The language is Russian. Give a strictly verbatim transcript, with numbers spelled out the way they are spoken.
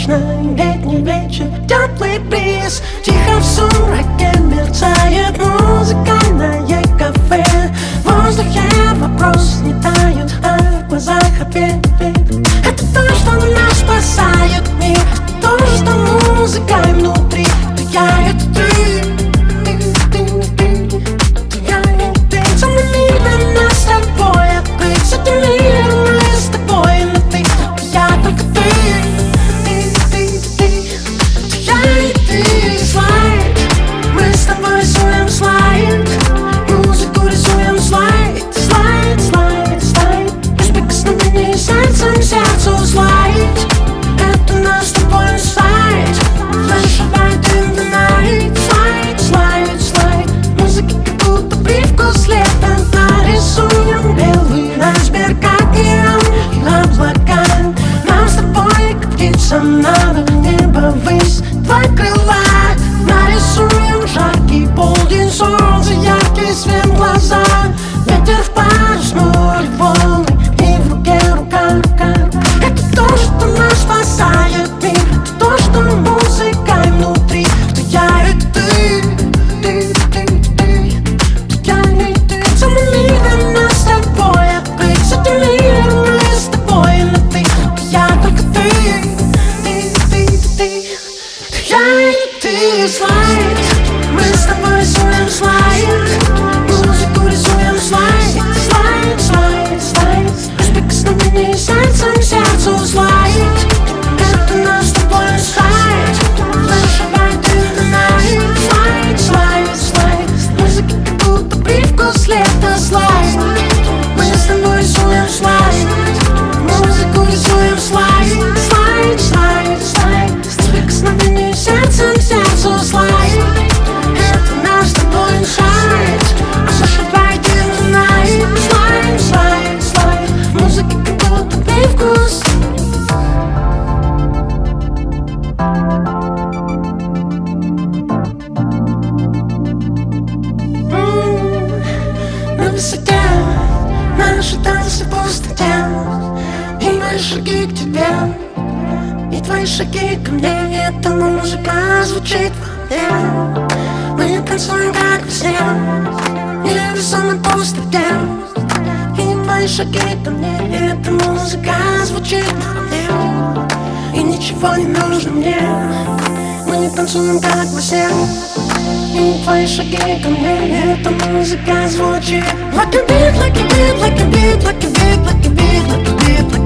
Солнечный летний вечер, теплый бриз. Тихо в сумраке мерцает музыкальное кафе. В воздухе вопрос не тает, а в глазах ответ. Это то, что нас спасает мир. Это то, что музыка внутри. Это я, это ты. Надо в небо ввысь твои крыла. Нарисуем жаркий полдень, солнце, яркий свет в глаза. Ветер в парус, море, волны, и в руке рука, рука. Это то, что нас спасает мир. Это то, что музыка внутри. Что я и ты, ты, ты, ты, ты, я и ты. Целый мир нас с тобой открыть. С этим миром мы с тобой на ты. Я только ты. Я и ты, слайд. Мы с тобой рисуем слайд. Музыку рисуем слайд. Слайд, слайд, слайд. Без прикосновений сердцем к сердцу слайд. Это наш с тобой сайт. Flashlight in the night. Слайд, слайд, слайд. Музыка как будто привкус лета. Слайд. Мы с тобой рисуем слайд. Музыку рисуем слайд. Слайд, слайд, слайд. Без прикосновений сердцем к сердцу слайд. Это наш с тобой инсайд. Flashlight in the night. Слайд, слайд, слайд. Музыка как будто привкус. На высоте наши танцы в пустоте. И мои шаги к тебе, и твои шаги ко мне. Эта музыка звучит во мне. Мы танцуем как во сне, невесомой пустоте. И мои шаги ко мне. Эта музыка звучит во мне. И ничего не нужно мне. Мы танцуем как во сне, и твои шаги ко мне. Эта музыка звучит. Like a beat, like a beat, like a beat, like a beat, like a beat, like a beat, like a beat.